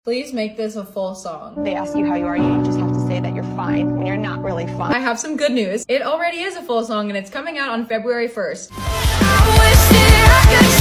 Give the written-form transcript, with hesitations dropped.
Please make this a full song. They ask you how you are, you just have to say that you're fine when you're not really fine. I have some good news. It already is a full song and it's coming out on February 1st. I wish that I could